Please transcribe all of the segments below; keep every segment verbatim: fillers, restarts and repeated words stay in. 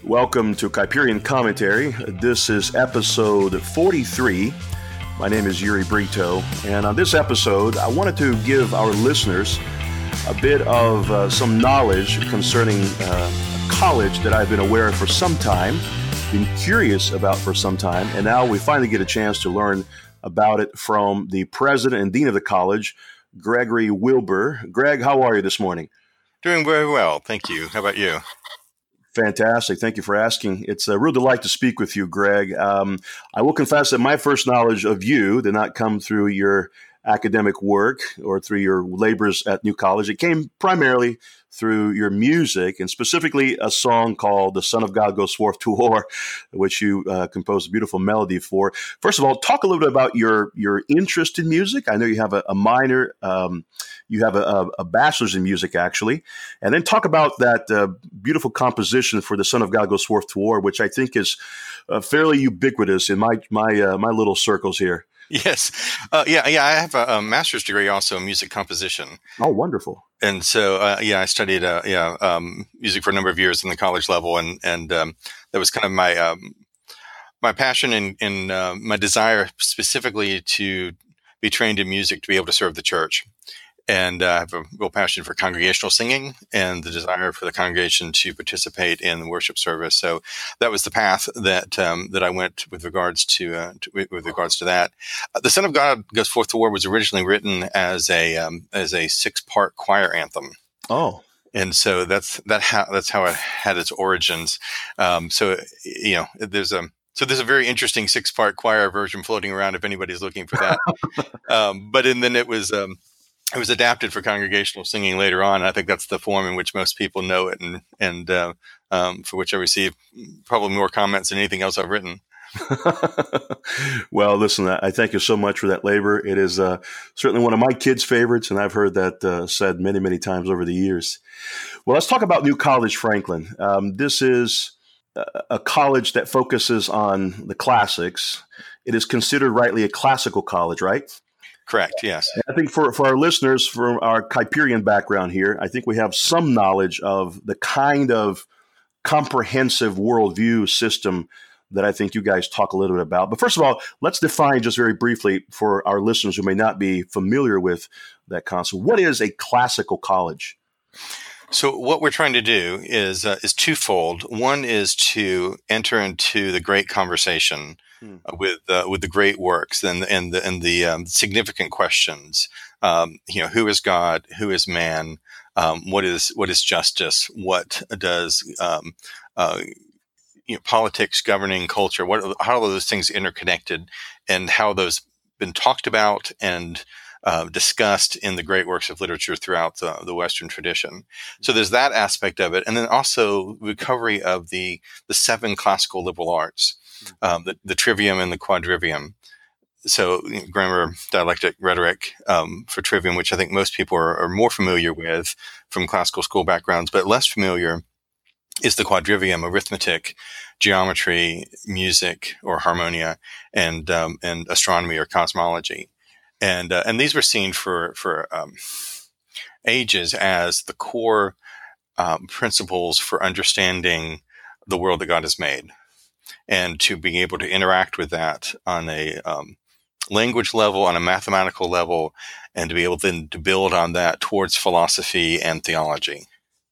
Welcome to Kuyperian Commentary. This is episode forty-three. My name is Yuri Brito, and on this episode, I wanted to give our listeners a bit of uh, some knowledge concerning uh, a college that I've been aware of for some time, been curious about for some time, and now we finally get a chance to learn about it from the president and dean of the college, Gregory Wilbur. Greg, how are you this morning? Doing very well, thank you. How about you? Fantastic. Thank you for asking. It's a real delight to speak with you, Greg. Um, I will confess that my first knowledge of you did not come through your academic work or through your labors at New College. It came primarily through your music, and specifically a song called "The Son of God Goes Forth to War," which you uh, composed a beautiful melody for. First of all, talk a little bit about your your interest in music. I know you have a, a minor, um, you have a, a bachelor's in music, actually, and then talk about that uh, beautiful composition for "The Son of God Goes Forth to War," which I think is uh, fairly ubiquitous in my my uh, my little circles here. Yes. Uh, yeah, yeah. I have a, a master's degree also in music composition. Oh, wonderful. And so, uh, yeah, I studied uh, yeah um, music for a number of years in the college level, and and um, that was kind of my um, my passion and, and uh, my desire specifically to be trained in music to be able to serve the church. And uh, I have a real passion for congregational singing and the desire for the congregation to participate in the worship service. So that was the path that um, that I went with regards to, uh, to with regards to that. Uh, the Son of God Goes Forth to War was originally written as a um, as a six part choir anthem. Oh. And so that's that how that's how it had its origins. Um, so you know, there's a So there's a very interesting six-part choir version floating around if anybody's looking for that. um, but and then it was um, it was adapted for congregational singing later on. I think that's the form in which most people know it, and and uh, um, for which I receive probably more comments than anything else I've written. Well, listen, I thank you so much for that labor. It is uh, certainly one of my kids' favorites, and I've heard that uh, said many, many times over the years. Well, let's talk about New College Franklin. Um, this is a college that focuses on the classics. It is considered rightly a classical college, right? Correct, yes. And I think for, for our listeners, from our Kuyperian background here, I think we have some knowledge of the kind of comprehensive worldview system that I think you guys talk a little bit about. But first of all, let's define just very briefly for our listeners who may not be familiar with that concept. What is a classical college? So what we're trying to do is uh, is twofold. One is to enter into the great conversation hmm. uh, with uh, with the great works and and the and the um, significant questions. Um, you know, who is God? Who is man? Um, what is what is justice? What does um, uh, you know, politics, governing, culture? What how are those things interconnected, and how those been talked about and Uh, discussed in the great works of literature throughout the, the Western tradition. So there's that aspect of it. And then also recovery of the, the seven classical liberal arts, um, the, the trivium and the quadrivium. So you know, grammar, dialectic, rhetoric um, for trivium, which I think most people are, are more familiar with from classical school backgrounds, but less familiar is the quadrivium: arithmetic, geometry, music or harmonia, and um, and astronomy or cosmology. And uh, and these were seen for for um, ages as the core um, principles for understanding the world that God has made, and to being able to interact with that on a um, language level, on a mathematical level, and to be able then to build on that towards philosophy and theology.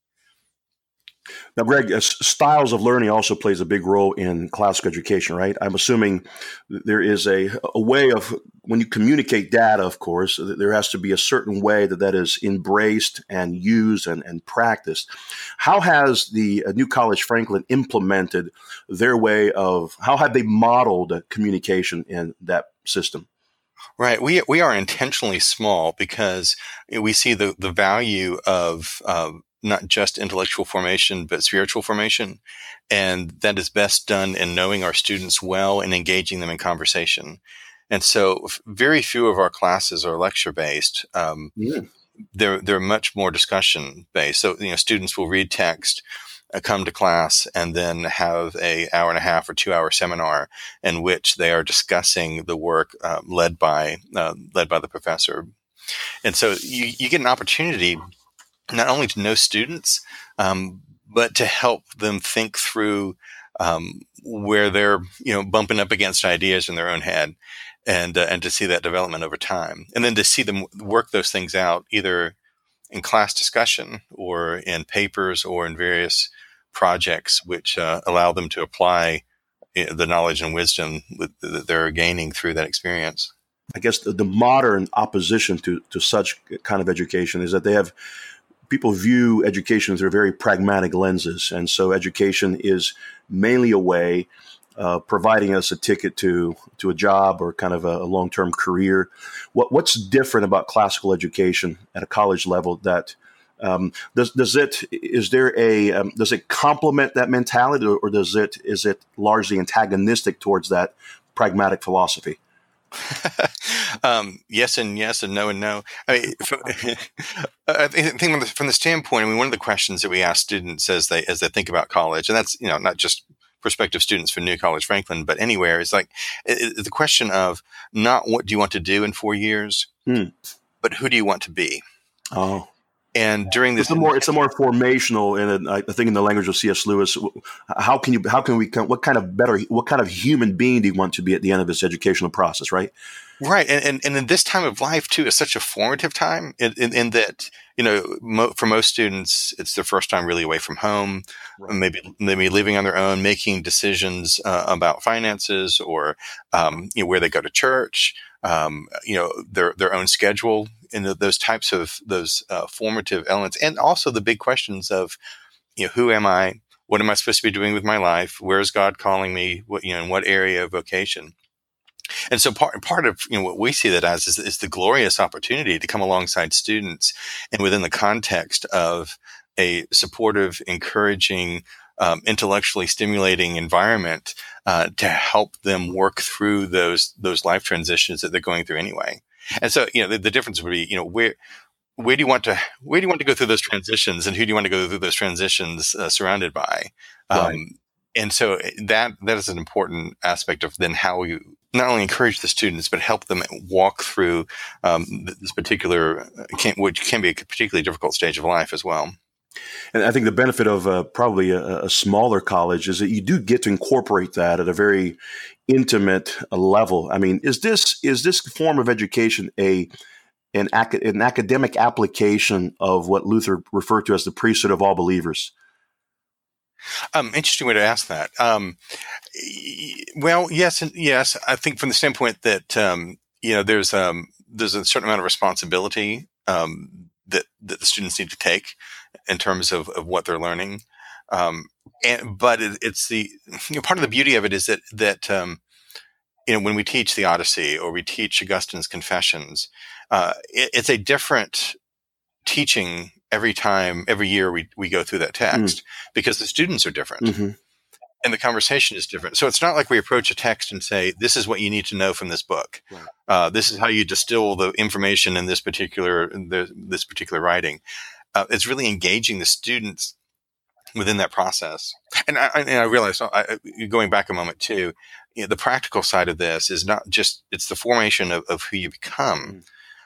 Now, Greg, uh, styles of learning also plays a big role in classical education, right? I'm assuming there is a, a way of, when you communicate data, of course, there has to be a certain way that that is embraced and used and, and practiced. How has the uh, New College Franklin implemented their way of, how have they modeled communication in that system? Right. We we are intentionally small because we see the, the value of um, not just intellectual formation, but spiritual formation. And that is best done in knowing our students well and engaging them in conversation. And so very few of our classes are lecture-based. Um, yeah. They're, they're much more discussion-based. So, you know, students will read text, uh, come to class, and then have a hour and a half or two-hour seminar in which they are discussing the work uh, led by uh, led by the professor. And so you, you get an opportunity not only to know students, um, but to help them think through um, where they're, you know, bumping up against ideas in their own head, and uh, and to see that development over time, and then to see them work those things out either in class discussion or in papers or in various projects, which uh, allow them to apply the knowledge and wisdom that they're gaining through that experience. I guess the, the modern opposition to, to such kind of education is that they have people view education through very pragmatic lenses. And so education is mainly a way uh, providing us a ticket to to a job or kind of a, a long-term career. What What's different about classical education at a college level that um, does does it is there a um, does it complement that mentality, or, or does it is it largely antagonistic towards that pragmatic philosophy? um, yes and yes and no and no. I mean, from, I think from the, from the standpoint, I mean, one of the questions that we ask students as they as they think about college, and that's, you know, not just prospective students for New College Franklin, but anywhere, is like it, it, the question of not what do you want to do in four years, mm. but who do you want to be? Oh. And during this, it's a more it's a more formational, and I think in the language of C S Lewis, how can you how can we what kind of better what kind of human being do you want to be at the end of this educational process, right? Right, and and, and in this time of life too, is such a formative time in, in, in that, you know, mo- for most students, it's their first time really away from home, right. maybe maybe living on their own, making decisions uh, about finances, or um, you know, where they go to church, um, you know, their their own schedule. In the, those types of those uh, formative elements, and also the big questions of, you know, who am I? What am I supposed to be doing with my life? Where is God calling me? What, you know, in what area of vocation? And so part part of, you know, what we see that as is, is the glorious opportunity to come alongside students, and within the context of a supportive, encouraging, um, intellectually stimulating environment, uh, to help them work through those those life transitions that they're going through anyway. And so, you know, the, the difference would be, you know, where, where do you want to, where do you want to go through those transitions, and who do you want to go through those transitions uh, surrounded by? Um, right. And so that, that is an important aspect of then how you not only encourage the students, but help them walk through, um, this particular, can, which can be a particularly difficult stage of life as well. And I think the benefit of uh, probably a, a smaller college is that you do get to incorporate that at a very intimate uh, level. I mean, is this is this form of education a an, ac- an academic application of what Luther referred to as the priesthood of all believers? Um, interesting way to ask that. Um, well, yes and yes. I think from the standpoint that um, you know, there's um, there's a certain amount of responsibility um, that that the students need to take in terms of, of what they're learning. Um, and, but it, it's the, you know, part of the beauty of it is that, that, um, you know, when we teach the Odyssey or we teach Augustine's Confessions, uh, it, it's a different teaching every time, every year we, we go through that text, mm. because the students are different. Mm-hmm. And the conversation is different. So it's not like we approach a text and say, this is what you need to know from this book. Right. Uh, this is how you distill the information in this particular, the, this particular writing. Uh, it's really engaging the students within that process. And I, and I realize, I, going back a moment too, you know, the practical side of this is not just, it's the formation of, of who you become, mm. um,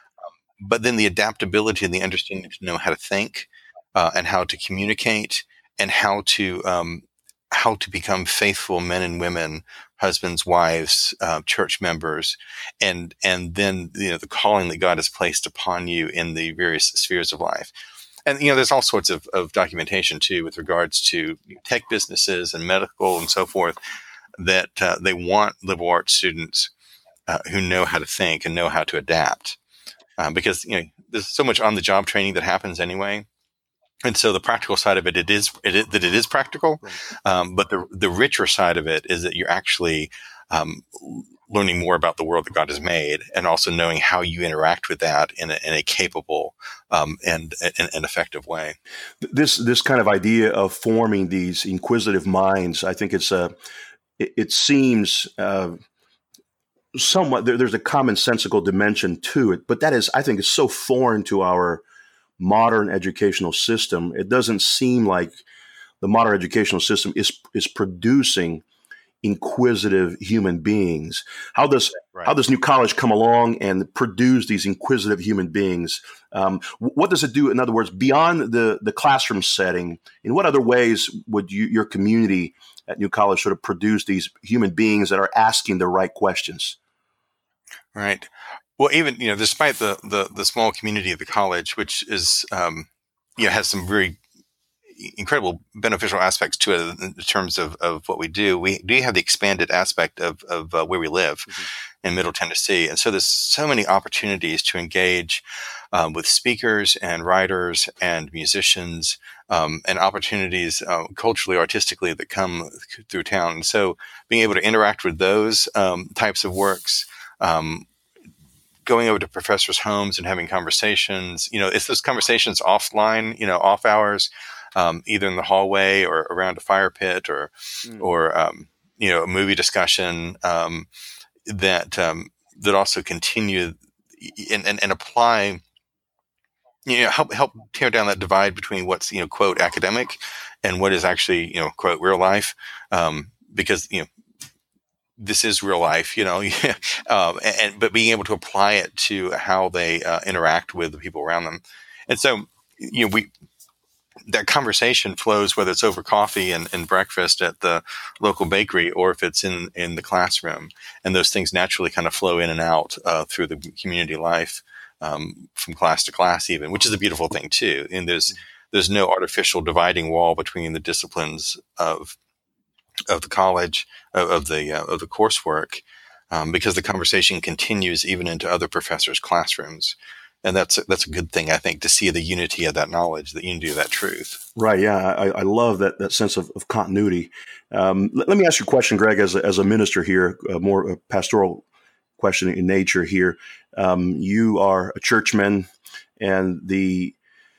but then the adaptability and the understanding to know how to think, uh, and how to communicate, and how to, um, how to become faithful men and women, husbands, wives, uh, church members, and, and then, you know, the calling that God has placed upon you in the various spheres of life. And, you know, there's all sorts of, of documentation too, with regards to tech businesses and medical and so forth, that uh, they want liberal arts students uh, who know how to think and know how to adapt, uh, because, you know, there's so much on the job training that happens anyway. And so the practical side of it, it is, it is that it is practical. Right. Um, but the, the richer side of it is that you're actually, um, learning more about the world that God has made, and also knowing how you interact with that in a, in a capable, um, and, and, and effective way. This, this kind of idea of forming these inquisitive minds, I think it's a, it, it seems, uh, somewhat, there, there's a commonsensical dimension to it, but that is, I think, is so foreign to our modern educational system. It doesn't seem like the modern educational system is is producing inquisitive human beings. How does Right. how does New College come along and produce these inquisitive human beings? Um, what does it do, in other words, beyond the, the classroom setting? In what other ways would you, your community at New College sort of produce these human beings that are asking the right questions? Right. Well, even, you know, despite the, the, the small community of the college, which is, um, you know, has some very incredible beneficial aspects to it in terms of, of what we do, we do have the expanded aspect of, of uh, where we live mm-hmm. in Middle Tennessee. And so there's so many opportunities to engage um, with speakers and writers and musicians um, and opportunities uh, culturally, artistically that come through town. And so being able to interact with those um, types of works, um, going over to professors' homes and having conversations, you know, it's those conversations offline, you know, off hours, um, either in the hallway or around a fire pit or, mm. or, um, you know, a movie discussion, um, that, um, that also continue and, and, and apply, you know, help, help tear down that divide between what's, you know, quote, academic and what is actually, you know, quote, real life. Um, because, you know, this is real life, you know, um, and, but being able to apply it to how they uh, interact with the people around them. And so, you know, we, that conversation flows, whether it's over coffee and, and breakfast at the local bakery, or if it's in, in the classroom, and those things naturally kind of flow in and out uh, through the community life, um, from class to class even, which is a beautiful thing too. And there's, there's no artificial dividing wall between the disciplines of of the college, of, of the uh, of the coursework, um, because the conversation continues even into other professors' classrooms, and that's that's a good thing, I think, to see the unity of that knowledge, the unity of that truth. Right. Yeah, I, I love that that sense of, of continuity. Um, let, let me ask you a question, Greg, as a, as a minister here, a more a pastoral question in nature here. Um, you are a churchman, and the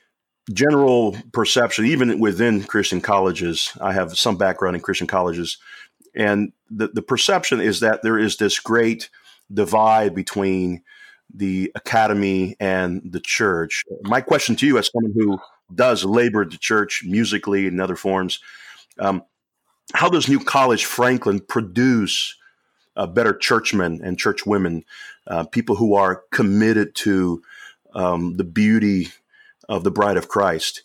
general perception, even within Christian colleges, I have some background in Christian colleges, and the, the perception is that there is this great divide between the academy and the church. My question to you, as someone who does labor the church musically and other forms, um, how does New College Franklin produce uh, better churchmen and churchwomen, uh, people who are committed to um, the beauty of the bride of Christ?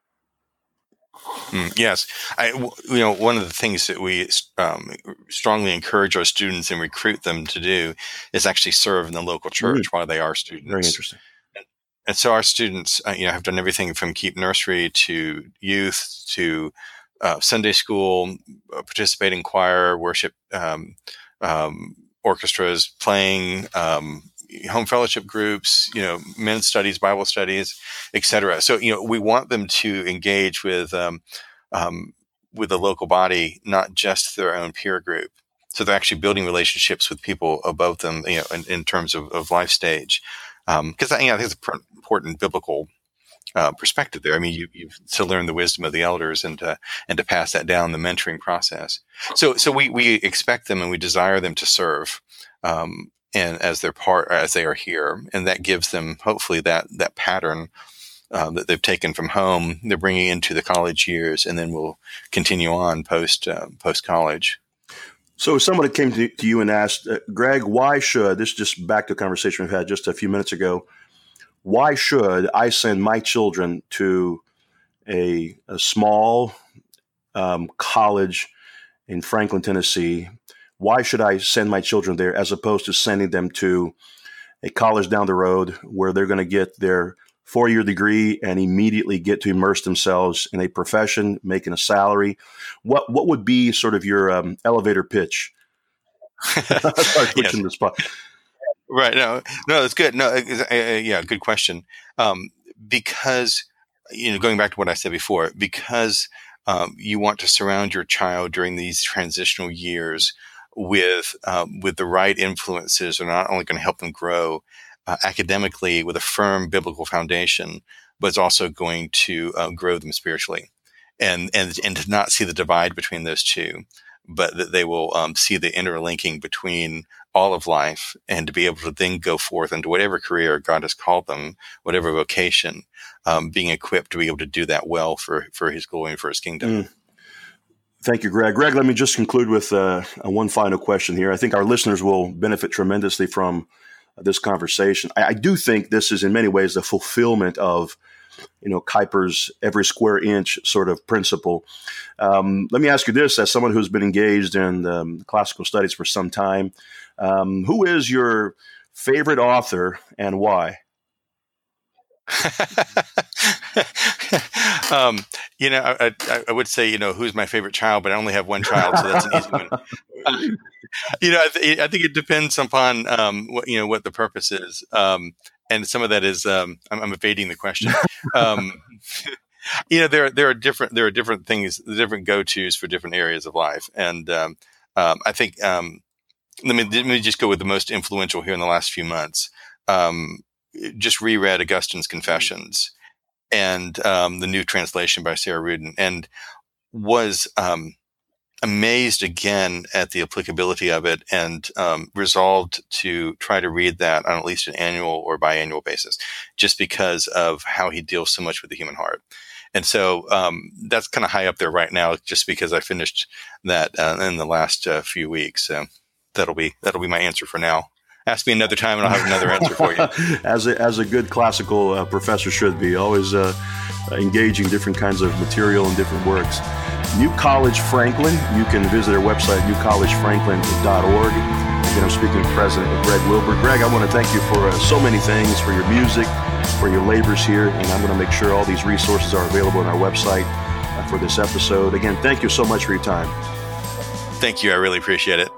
Mm, yes. I, you know, one of the things that we um, strongly encourage our students and recruit them to do is actually serve in the local church mm. while they are students. Very interesting. And, and so our students, uh, you know, have done everything from Keep Nursery to youth to uh, Sunday school, uh, participate in choir, worship, um, um, orchestras, playing, um, home fellowship groups, you know, men's studies, Bible studies, et cetera. So, you know, we want them to engage with, um, um, with the local body, not just their own peer group. So they're actually building relationships with people above them, you know, in, in terms of, of life stage. Um, cause I, you know, I think it's an important biblical, uh, perspective there. I mean, you, you've to learn the wisdom of the elders and to, and to pass that down the mentoring process. So, so we, we expect them and we desire them to serve, um, and as they're part, as they are here, and that gives them hopefully that that pattern uh, that they've taken from home, they're bringing into the college years, and then we'll continue on post uh, post college. So, if someone came to, to you and asked, uh, Greg, why should this? Is just back to a conversation we've had just a few minutes ago. Why should I send my children to a, a small um, college in Franklin, Tennessee? Why should I send my children there as opposed to sending them to a college down the road where they're going to get their four-year degree and immediately get to immerse themselves in a profession, making a salary? What what would be sort of your um, elevator pitch? Start switching the spot. Right. No, no, that's good. No, uh, uh, yeah, good question. Um, because, you know, going back to what I said before, because um, you want to surround your child during these transitional years with um, with the right influences are not only going to help them grow uh, academically with a firm biblical foundation, but it's also going to uh, grow them spiritually, and and and to not see the divide between those two, but that they will um, see the interlinking between all of life, and to be able to then go forth into whatever career God has called them, whatever vocation, um, being equipped to be able to do that well for for His glory and for His kingdom. Mm. Thank you, Greg. Greg, let me just conclude with uh, one final question here. I think our listeners will benefit tremendously from this conversation. I, I do think this is in many ways the fulfillment of, you know, Kuyper's every square inch sort of principle. Um, let me ask you this, as someone who's been engaged in um, classical studies for some time, um, who is your favorite author and why? um, you know, I, I, I would say, you know, who's my favorite child, but I only have one child, so that's an easy one. Uh, you know, I, th- I think it depends upon, um, what, you know, what the purpose is. Um, and some of that is, um, I'm, I'm evading the question. Um, you know, there, there are different, there are different things, different go-tos for different areas of life. And, um, um, I think, um, let me, let me just go with the most influential here in the last few months. Um, just reread Augustine's Confessions and um, the new translation by Sarah Rudin, and was um, amazed again at the applicability of it, and um, resolved to try to read that on at least an annual or biannual basis, just because of how he deals so much with the human heart. And so um, that's kind of high up there right now, just because I finished that uh, in the last uh, few weeks. So that'll be that'll be my answer for now. Ask me another time and I'll have another answer for you. as, a, as a good classical uh, professor should be, always uh, engaging different kinds of material and different works. New College Franklin, you can visit our website, new college franklin dot org. Again, I'm speaking to President Greg Wilbur. Greg, I want to thank you for uh, so many things, for your music, for your labors here, and I'm going to make sure all these resources are available on our website uh, for this episode. Again, thank you so much for your time. Thank you. I really appreciate it.